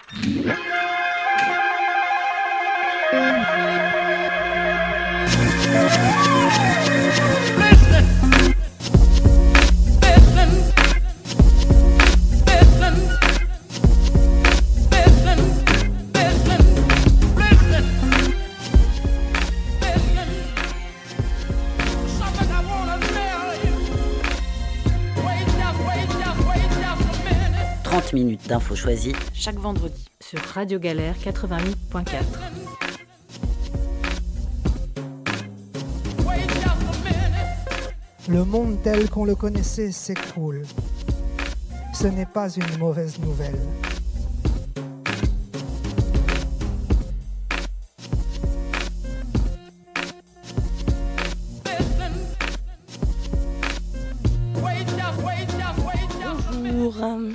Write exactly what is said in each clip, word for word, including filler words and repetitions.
trente minutes d'infos choisies chaque vendredi sur Radio Galère quatre-vingt-huit point quatre. Le monde tel qu'on le connaissait s'écroule. Ce n'est pas une mauvaise nouvelle. Bonjour.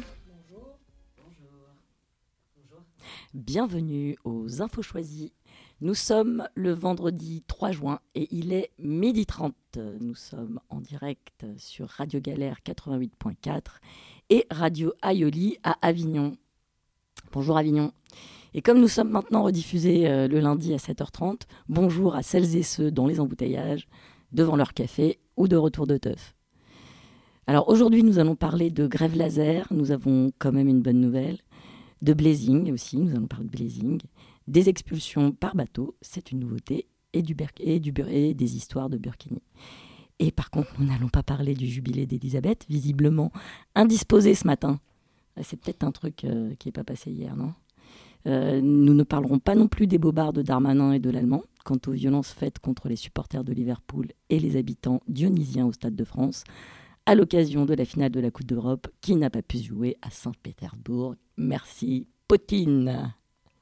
Bienvenue aux Infos Choisies. Nous sommes le vendredi trois juin et il est midi trente. Nous sommes en direct sur Radio Galère quatre-vingt-huit point quatre et Radio Aïoli à Avignon. Bonjour Avignon. Et comme nous sommes maintenant rediffusés euh, le lundi à sept heures trente, bonjour à celles et ceux dans les embouteillages, devant leur café ou de retour de teuf. Alors aujourd'hui, nous allons parler de grève laser. Nous avons quand même une bonne nouvelle. De blazing aussi, nous allons parler de blazing. Des expulsions par bateau, c'est une nouveauté. Et, du ber- et, du bur- et des histoires de Burkini. Et par contre, nous n'allons pas parler du jubilé d'Elisabeth, visiblement indisposée ce matin. C'est peut-être un truc euh, qui n'est pas passé hier, non ? euh, Nous ne parlerons pas non plus des bobards de Darmanin et de l'Allemand, quant aux violences faites contre les supporters de Liverpool et les habitants dionysiens au Stade de France, à l'occasion de la finale de la Coupe d'Europe, qui n'a pas pu se jouer à Saint-Pétersbourg. Merci, Poutine.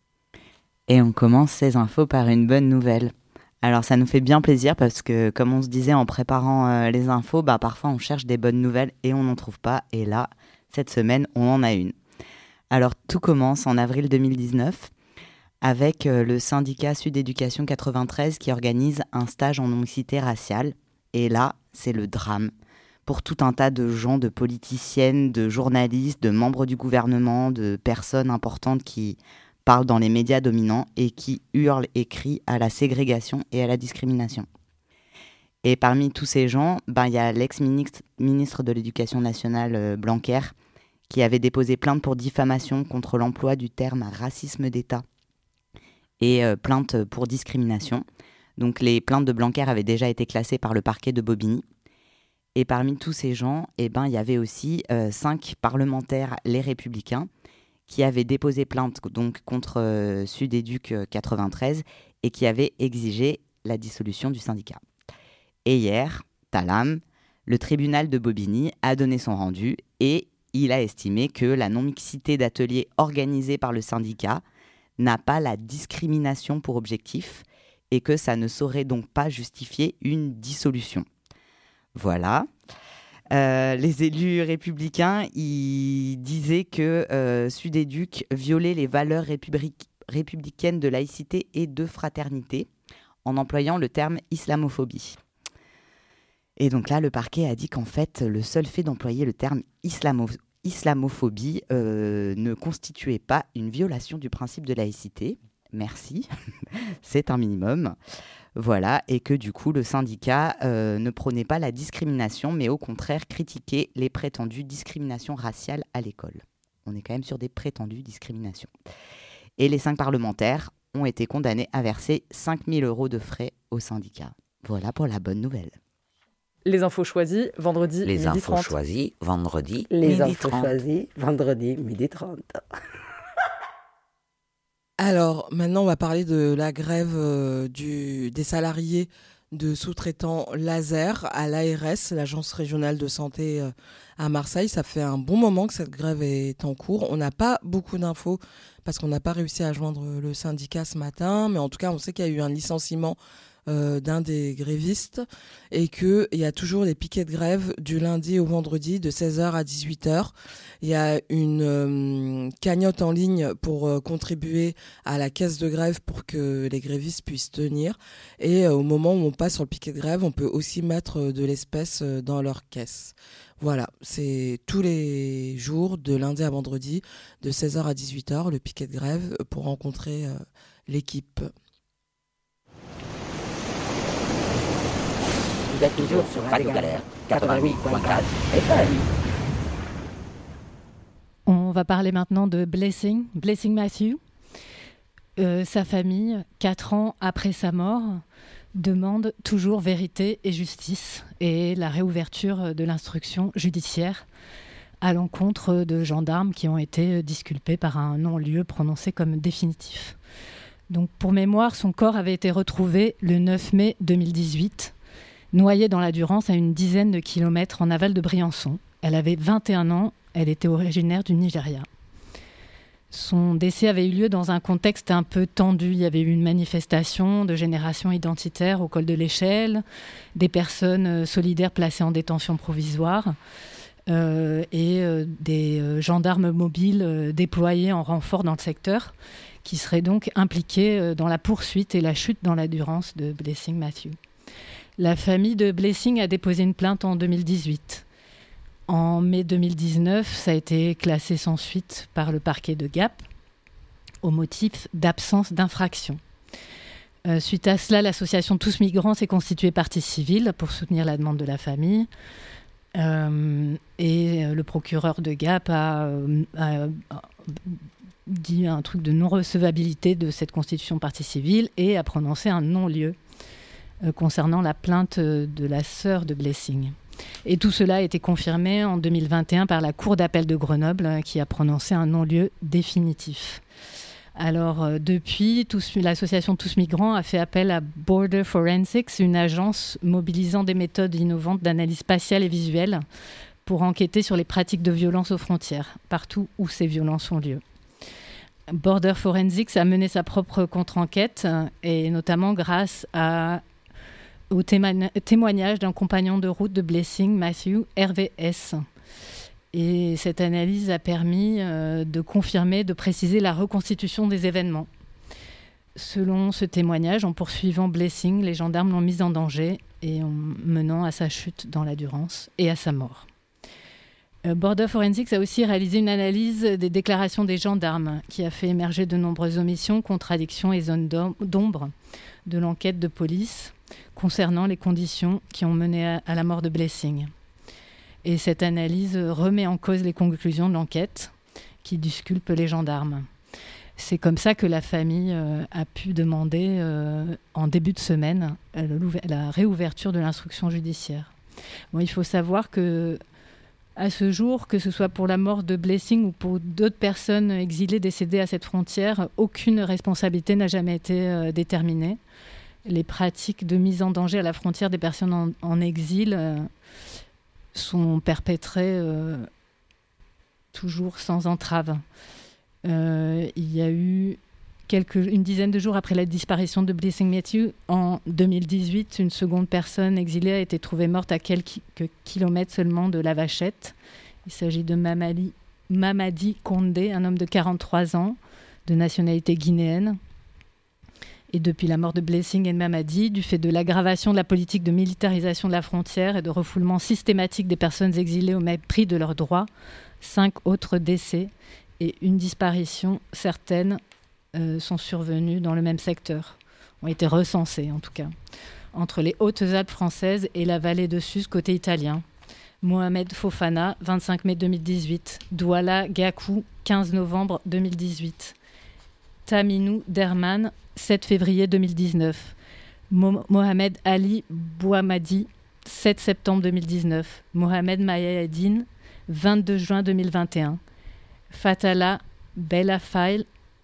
Et on commence ces infos par une bonne nouvelle. Alors ça nous fait bien plaisir parce que, comme on se disait en préparant euh, les infos, bah, parfois on cherche des bonnes nouvelles et on n'en trouve pas. Et là, cette semaine, on en a une. Alors tout commence en avril deux mille dix-neuf avec euh, le syndicat Sud Éducation quatre-vingt-treize qui organise un stage en non-mixité raciale. Et là, c'est le drame. Pour tout un tas de gens, de politiciennes, de journalistes, de membres du gouvernement, de personnes importantes qui parlent dans les médias dominants et qui hurlent et crient à la ségrégation et à la discrimination. Et parmi tous ces gens, ben, y a l'ex-ministre ministre de l'Éducation nationale euh, Blanquer qui avait déposé plainte pour diffamation contre l'emploi du terme racisme d'État et euh, plainte pour discrimination. Donc les plaintes de Blanquer avaient déjà été classées par le parquet de Bobigny. Et parmi tous ces gens, eh ben, il y avait aussi euh, cinq parlementaires, les Républicains, qui avaient déposé plainte donc, contre euh, Sud-Éduc quatre-vingt-treize et qui avaient exigé la dissolution du syndicat. Et hier, Talam, le tribunal de Bobigny, a donné son rendu et il a estimé que la non-mixité d'ateliers organisés par le syndicat n'a pas la discrimination pour objectif et que ça ne saurait donc pas justifier une dissolution. Voilà. Euh, les élus républicains, ils disaient que euh, Sud-Éduc violait les valeurs républic- républicaines de laïcité et de fraternité en employant le terme islamophobie. Et donc là, le parquet a dit qu'en fait, le seul fait d'employer le terme islamo- islamophobie euh, ne constituait pas une violation du principe de laïcité. Merci, c'est un minimum. Voilà, et que du coup, le syndicat euh, ne prônait pas la discrimination, mais au contraire critiquait les prétendues discriminations raciales à l'école. On est quand même sur des prétendues discriminations. Et les cinq parlementaires ont été condamnés à verser cinq mille euros de frais au syndicat. Voilà pour la bonne nouvelle. Les infos choisies, vendredi, Les midi infos trente. choisies, vendredi, Les midi infos trente. choisies, vendredi, midi trente. Alors, maintenant, on va parler de la grève euh, du, des salariés de sous-traitants laser à l'A R S, l'Agence régionale de santé euh, à Marseille. Ça fait un bon moment que cette grève est en cours. On n'a pas beaucoup d'infos parce qu'on n'a pas réussi à joindre le syndicat ce matin, mais en tout cas, on sait qu'il y a eu un licenciement euh, d'un des grévistes et qu'il y a toujours les piquets de grève du lundi au vendredi de seize heures à dix-huit heures. Il y a une euh, cagnotte en ligne pour euh, contribuer à la caisse de grève pour que les grévistes puissent tenir. Et euh, au moment où on passe sur le piquet de grève, on peut aussi mettre euh, de l'espèce euh, dans leur caisse. Voilà, c'est tous les jours, de lundi à vendredi, de seize heures à dix-huit heures, le piquet de grève pour rencontrer euh, l'équipe. Vous êtes toujours sur Radio Galère, quatre-vingt-huit virgule quatre F M. On va parler maintenant de Blessing, Blessing Matthew. Euh, sa famille, quatre ans après sa mort, demande toujours vérité et justice et la réouverture de l'instruction judiciaire à l'encontre de gendarmes qui ont été disculpés par un non-lieu prononcé comme définitif. Donc, pour mémoire, son corps avait été retrouvé le neuf mai deux mille dix-huit, noyé dans la Durance à une dizaine de kilomètres en aval de Briançon. Elle avait vingt et un ans, elle était originaire du Nigeria. Son décès avait eu lieu dans un contexte un peu tendu. Il y avait eu une manifestation de génération identitaire au col de l'Échelle, des personnes solidaires placées en détention provisoire euh, et euh, des euh, gendarmes mobiles euh, déployés en renfort dans le secteur qui seraient donc impliqués euh, dans la poursuite et la chute dans la Durance de Blessing Matthew. La famille de Blessing a déposé une plainte en deux mille dix-huit. En mai deux mille dix-neuf, ça a été classé sans suite par le parquet de Gap au motif d'absence d'infraction. Euh, suite à cela, l'association Tous Migrants s'est constituée partie civile pour soutenir la demande de la famille. Euh, et le procureur de Gap a, a, a dit un truc de non-recevabilité de cette constitution partie civile et a prononcé un non-lieu euh, concernant la plainte de la sœur de Blessing. Et tout cela a été confirmé en deux mille vingt et un par la Cour d'appel de Grenoble qui a prononcé un non-lieu définitif. Alors euh, depuis, tous, l'association Tous Migrants a fait appel à Border Forensics, une agence mobilisant des méthodes innovantes d'analyse spatiale et visuelle pour enquêter sur les pratiques de violence aux frontières, partout où ces violences ont lieu. Border Forensics a mené sa propre contre-enquête et notamment grâce à au téma- témoignage d'un compagnon de route de Blessing Matthew, R V S. Et cette analyse a permis euh, de confirmer, de préciser la reconstitution des événements. Selon ce témoignage, en poursuivant Blessing, les gendarmes l'ont mis en danger et en menant à sa chute dans la Durance et à sa mort. Euh, Border Forensics a aussi réalisé une analyse des déclarations des gendarmes qui a fait émerger de nombreuses omissions, contradictions et zones d'ombre de l'enquête de police concernant les conditions qui ont mené à, à la mort de Blessing. Et cette analyse remet en cause les conclusions de l'enquête qui disculpent les gendarmes. C'est comme ça que la famille euh, a pu demander euh, en début de semaine euh, la réouverture de l'instruction judiciaire. Bon, il faut savoir que à ce jour, que ce soit pour la mort de Blessing ou pour d'autres personnes exilées décédées à cette frontière, aucune responsabilité n'a jamais été euh, déterminée. Les pratiques de mise en danger à la frontière des personnes en, en exil euh, sont perpétrées euh, toujours sans entrave. Euh, il y a eu quelques, une dizaine de jours après la disparition de Blessing Matthew, en deux mille dix-huit, une seconde personne exilée a été trouvée morte à quelques kilomètres seulement de La Vachette. Il s'agit de Mamadi, Mamadi Condé, un homme de quarante-trois ans, de nationalité guinéenne. Et depuis la mort de Blessing et de Mamadi, du fait de l'aggravation de la politique de militarisation de la frontière et de refoulement systématique des personnes exilées au mépris de leurs droits, cinq autres décès et une disparition certaine euh, sont survenus dans le même secteur, ont été recensés en tout cas, entre les Hautes-Alpes françaises et la vallée de Suse côté italien. Mohamed Fofana, vingt-cinq mai deux mille dix-huit. Douala Gakou, quinze novembre deux mille dix-huit. Taminou Derman, sept février deux mille dix-neuf. Mo- Mohamed Ali Bouhamadi, sept septembre deux mille dix-neuf. Mohamed Mayadine, vingt-deux juin deux mille vingt et un. Fatala Bellafail,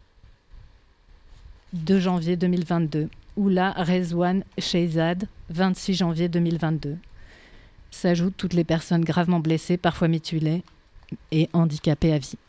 deux janvier deux mille vingt-deux. Oula Rezwan Sheizad, vingt-six janvier deux mille vingt-deux. S'ajoutent toutes les personnes gravement blessées, parfois mutilées et handicapées à vie.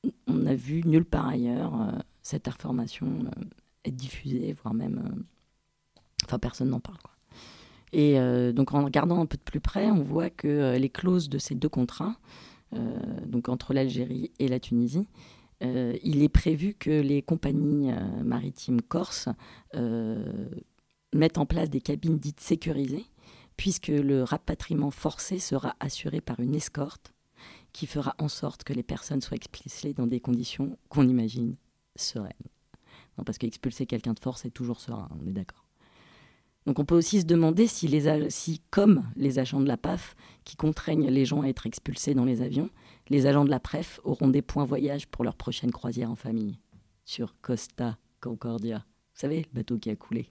on n'a vu nulle part ailleurs euh, cette information euh, être diffusée, voire même... Euh, enfin, personne n'en parle, quoi. Et euh, donc, en regardant un peu de plus près, on voit que euh, les clauses de ces deux contrats, euh, donc entre l'Algérie et la Tunisie, euh, il est prévu que les compagnies euh, maritimes corses euh, mettent en place des cabines dites sécurisées, puisque le rapatriement forcé sera assuré par une escorte qui fera en sorte que les personnes soient expulsées dans des conditions qu'on imagine sereines. Non, parce qu'expulser quelqu'un de force est toujours serein, on est d'accord. Donc on peut aussi se demander si, les, si, comme les agents de la P A F qui contraignent les gens à être expulsés dans les avions, les agents de la P R E F auront des points voyage pour leur prochaine croisière en famille sur Costa Concordia. Vous savez, le bateau qui a coulé.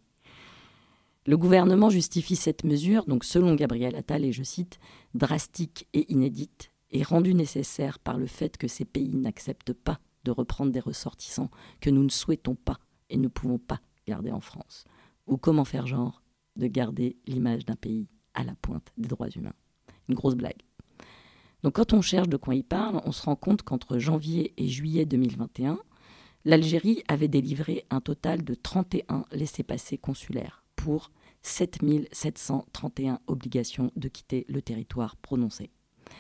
Le gouvernement justifie cette mesure, donc selon Gabriel Attal, et je cite, « drastique et inédite, et rendue nécessaire par le fait que ces pays n'acceptent pas de reprendre des ressortissants que nous ne souhaitons pas et ne pouvons pas garder en France. » Ou comment faire genre de garder l'image d'un pays à la pointe des droits humains. Une grosse blague. Donc quand on cherche de quoi il parle, on se rend compte qu'entre janvier et juillet deux mille vingt et un, l'Algérie avait délivré un total de trente et un laissez-passer consulaires pour sept mille sept cent trente et un obligations de quitter le territoire prononcées.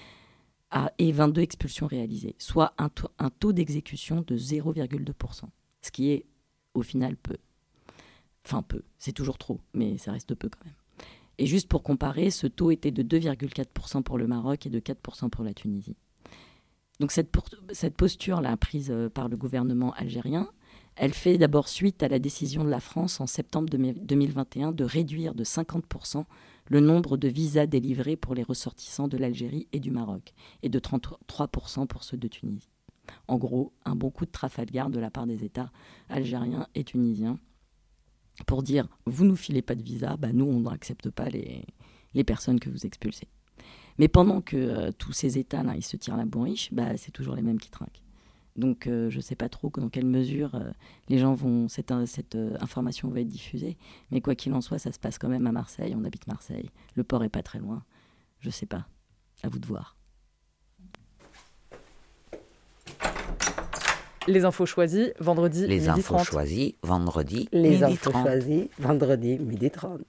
Ah, et vingt-deux expulsions réalisées, soit un, to- un taux d'exécution de zéro virgule deux pour cent, ce qui est au final peu. Enfin peu, c'est toujours trop, mais ça reste peu quand même. Et juste pour comparer, ce taux était de deux virgule quatre pour cent pour le Maroc et de quatre pour cent pour la Tunisie. Donc cette, pour, cette posture-là, prise par le gouvernement algérien, elle fait d'abord suite à la décision de la France en septembre deux mille vingt et un de réduire de cinquante pour cent le nombre de visas délivrés pour les ressortissants de l'Algérie et du Maroc, et de trente-trois pour cent pour ceux de Tunisie. En gros, un bon coup de Trafalgar de la part des États algériens et tunisiens, pour dire, vous nous filez pas de visa, bah nous, on n'accepte pas les, les personnes que vous expulsez. Mais pendant que euh, tous ces États-là, ils se tirent la bourriche, bah, c'est toujours les mêmes qui trinquent. Donc, euh, je ne sais pas trop dans quelle mesure euh, les gens vont, cette, cette euh, information va être diffusée. Mais quoi qu'il en soit, ça se passe quand même à Marseille. On habite Marseille. Le port n'est pas très loin. Je ne sais pas. À vous de voir. Les infos choisies, vendredi, Les midi infos trente. choisies, vendredi, Les midi infos trente. choisies, vendredi, midi trente.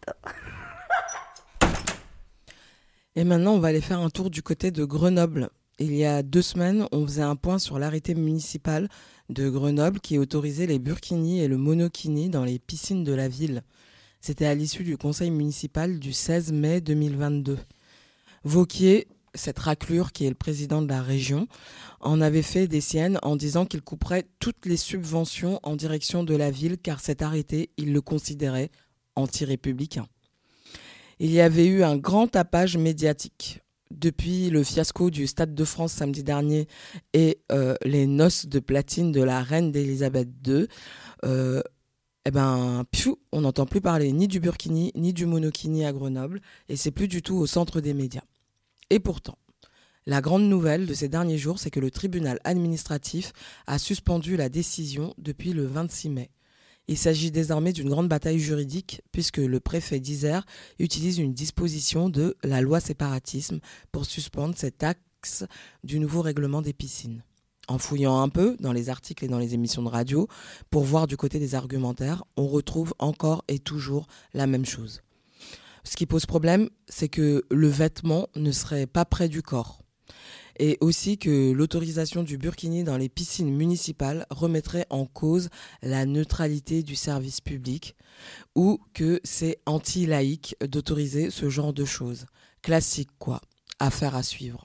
Et maintenant, on va aller faire un tour du côté de Grenoble. Il y a deux semaines, on faisait un point sur l'arrêté municipal de Grenoble qui autorisait les burkinis et le monokini dans les piscines de la ville. C'était à l'issue du conseil municipal du seize mai deux mille vingt-deux. Vauquier, cette raclure qui est le président de la région, en avait fait des siennes en disant qu'il couperait toutes les subventions en direction de la ville car cet arrêté, il le considérait anti-républicain. Il y avait eu un grand tapage médiatique. Depuis le fiasco du Stade de France samedi dernier et euh, les noces de platine de la reine d'Élisabeth deux, euh, eh ben, piou, on n'entend plus parler ni du burkini ni du monokini à Grenoble et c'est plus du tout au centre des médias. Et pourtant, la grande nouvelle de ces derniers jours, c'est que le tribunal administratif a suspendu la décision depuis le vingt-six mai. Il s'agit désormais d'une grande bataille juridique puisque le préfet d'Isère utilise une disposition de la loi séparatisme pour suspendre cet axe du nouveau règlement des piscines. En fouillant un peu dans les articles et dans les émissions de radio, pour voir du côté des argumentaires, on retrouve encore et toujours la même chose. Ce qui pose problème, c'est que le vêtement ne serait pas près du corps. Et aussi que l'autorisation du burkini dans les piscines municipales remettrait en cause la neutralité du service public ou que c'est anti-laïque d'autoriser ce genre de choses. Classique quoi, affaire à suivre.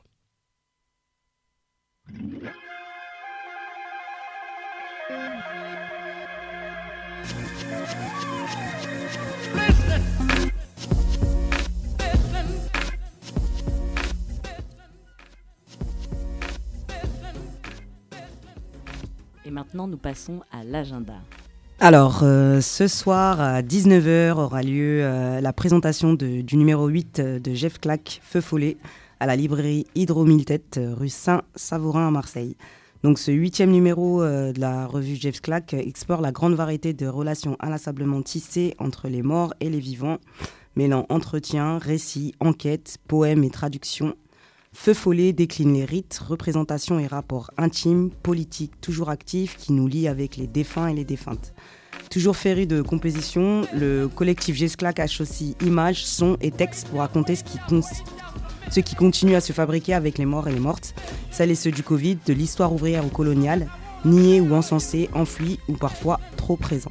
Et maintenant, nous passons à l'agenda. Alors, euh, ce soir à dix-neuf heures aura lieu euh, la présentation de, du numéro huit de Jeff Clack, Feu Follet, à la librairie Hydro-Mille-Têtes, rue Saint-Savourin à Marseille. Donc ce huitième numéro euh, de la revue Jeff Clack explore la grande variété de relations inlassablement tissées entre les morts et les vivants, mêlant entretien, récits, enquêtes, poèmes et traductions. Feu Follet décline les rites, représentations et rapports intimes, politiques, toujours actifs, qui nous lient avec les défunts et les défuntes. Toujours féru de composition, le collectif Gesclac associe images, sons et textes pour raconter ce qui, con- ce qui continue à se fabriquer avec les morts et les mortes, celles et ceux du Covid, de l'histoire ouvrière au colonial, niés ou encensés, enfouis ou parfois trop présents.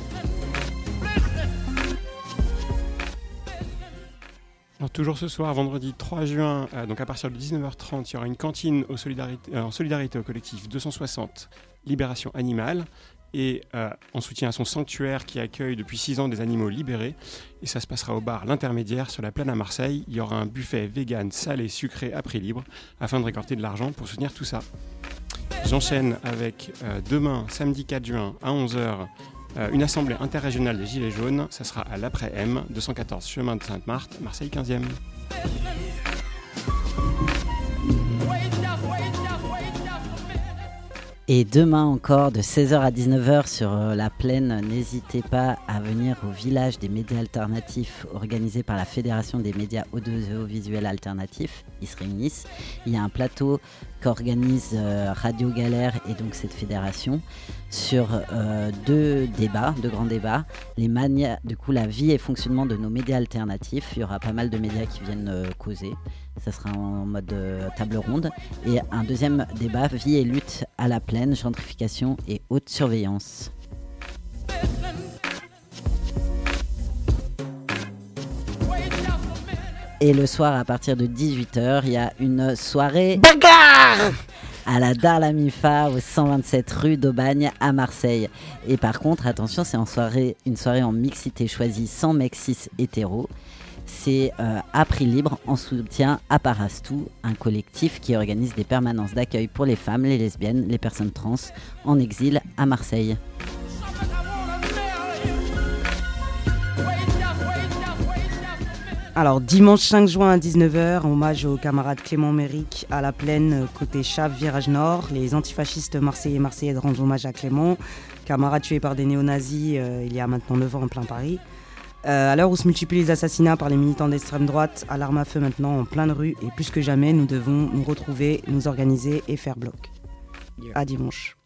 Alors, toujours ce soir, vendredi trois juin, euh, donc à partir de dix-neuf heures trente, il y aura une cantine au solidarité, euh, en solidarité au collectif deux cent soixante Libération Animale et euh, en soutien à son sanctuaire qui accueille depuis six ans des animaux libérés. Et ça se passera au bar L'Intermédiaire sur la Plaine à Marseille. Il y aura un buffet vegan, salé, sucré à prix libre afin de récolter de l'argent pour soutenir tout ça. J'enchaîne avec euh, demain, samedi quatre juin, à onze heures, Euh, une assemblée interrégionale des Gilets jaunes, ça sera à l'Après-M, deux cent quatorze chemin de Sainte-Marthe, Marseille quinzième. Et demain encore, de seize heures à dix-neuf heures sur la Plaine, n'hésitez pas à venir au village des médias alternatifs organisé par la Fédération des médias audiovisuels alternatifs. Ils se réunissent. Il y a un plateau qu'organise euh, Radio Galère et donc cette fédération sur euh, deux débats, deux grands débats. Les mania, du coup, la vie et fonctionnement de nos médias alternatifs. Il y aura pas mal de médias qui viennent euh, causer. Ça sera en mode euh, table ronde. Et un deuxième débat, vie et lutte à la plaine, gentrification et haute surveillance. Et le soir, à partir de dix-huit heures, il y a une soirée bagarre à la Darlamifa au cent vingt-sept rue d'Aubagne à Marseille. Et par contre, attention, c'est en soirée, une soirée en mixité choisie sans mecs cis hétéros. C'est euh, à prix libre en soutien à Parastou, un collectif qui organise des permanences d'accueil pour les femmes, les lesbiennes, les personnes trans en exil à Marseille. Alors, dimanche cinq juin à dix-neuf heures, hommage au camarade Clément Méric à la Plaine, côté Chave, virage nord. Les antifascistes marseillais et marseillaises rendent hommage à Clément, camarade tué par des néo-nazis euh, il y a maintenant neuf ans en plein Paris. Euh, à l'heure où se multiplient les assassinats par les militants d'extrême droite, à l'arme à feu maintenant en pleine rue, et plus que jamais, nous devons nous retrouver, nous organiser et faire bloc. À dimanche.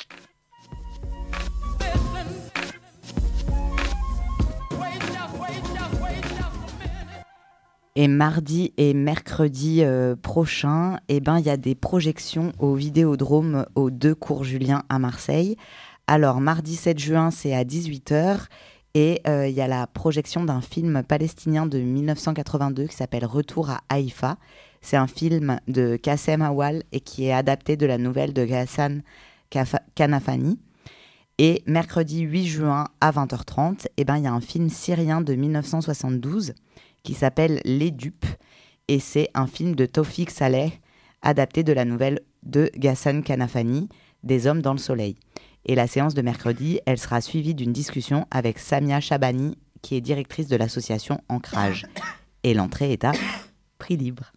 Et mardi et mercredi euh, prochain, eh ben, il y a des projections au Vidéodrome aux deux cours Julien à Marseille. Alors, mardi sept juin, c'est à dix-huit heures. Et il euh, y a la projection d'un film palestinien de dix-neuf cent quatre-vingt-deux qui s'appelle Retour à Haïfa. C'est un film de Kassem Awal et qui est adapté de la nouvelle de Ghassan Kanafani. Et mercredi huit juin à vingt heures trente, eh ben, y a un film syrien de dix-neuf cent soixante-douze qui s'appelle Les Dupes. Et c'est un film de Tawfik Saleh adapté de la nouvelle de Ghassan Kanafani, Des hommes dans le soleil. Et la séance de mercredi, elle sera suivie d'une discussion avec Samia Chabani, qui est directrice de l'association Ancrage. Et l'entrée est à prix libre.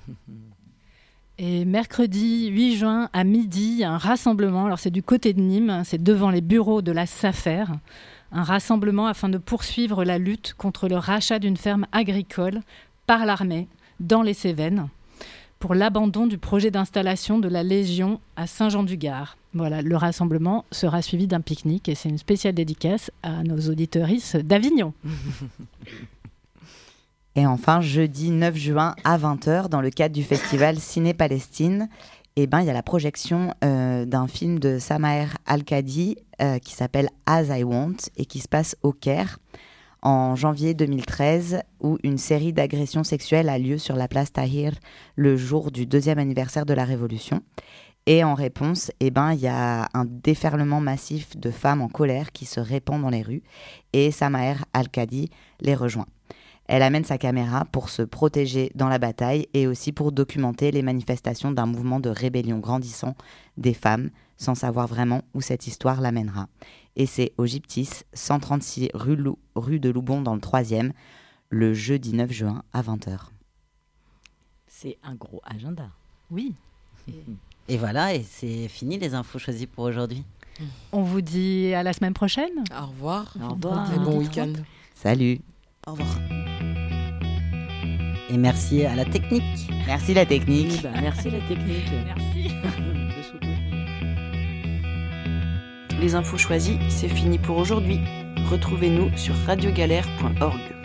Et mercredi huit juin à midi, il y a un rassemblement. Alors c'est du côté de Nîmes, c'est devant les bureaux de la SAFER. Un rassemblement afin de poursuivre la lutte contre le rachat d'une ferme agricole par l'armée dans les Cévennes, pour l'abandon du projet d'installation de la Légion à Saint-Jean-du-Gard. Voilà, le rassemblement sera suivi d'un pique-nique et c'est une spéciale dédicace à nos auditrices d'Avignon. Et enfin, jeudi neuf juin à vingt heures, dans le cadre du festival Ciné-Palestine, eh ben, il y a la projection euh, d'un film de Samaer Al-Kadi euh, qui s'appelle As I Want et qui se passe au Caire en janvier deux mille treize, où une série d'agressions sexuelles a lieu sur la place Tahrir le jour du deuxième anniversaire de la Révolution. Et en réponse, eh ben, il y a un déferlement massif de femmes en colère qui se répand dans les rues et Samaer Al-Kadi les rejoint. Elle amène sa caméra pour se protéger dans la bataille et aussi pour documenter les manifestations d'un mouvement de rébellion grandissant des femmes, sans savoir vraiment où cette histoire l'amènera. Et c'est au Gyptis, cent trente-six rue, Lou, rue de Loubon dans le troisième, le jeudi neuf juin à vingt heures. C'est un gros agenda. Oui. Et voilà, et c'est fini les infos choisies pour aujourd'hui. On vous dit à la semaine prochaine. Au revoir. Au revoir. Et bon week-end. Salut. Au revoir. Et merci à la technique. Merci la technique. Oui, bah, merci la technique. Merci. Les infos choisies, c'est fini pour aujourd'hui. Retrouvez-nous sur radio galère point org.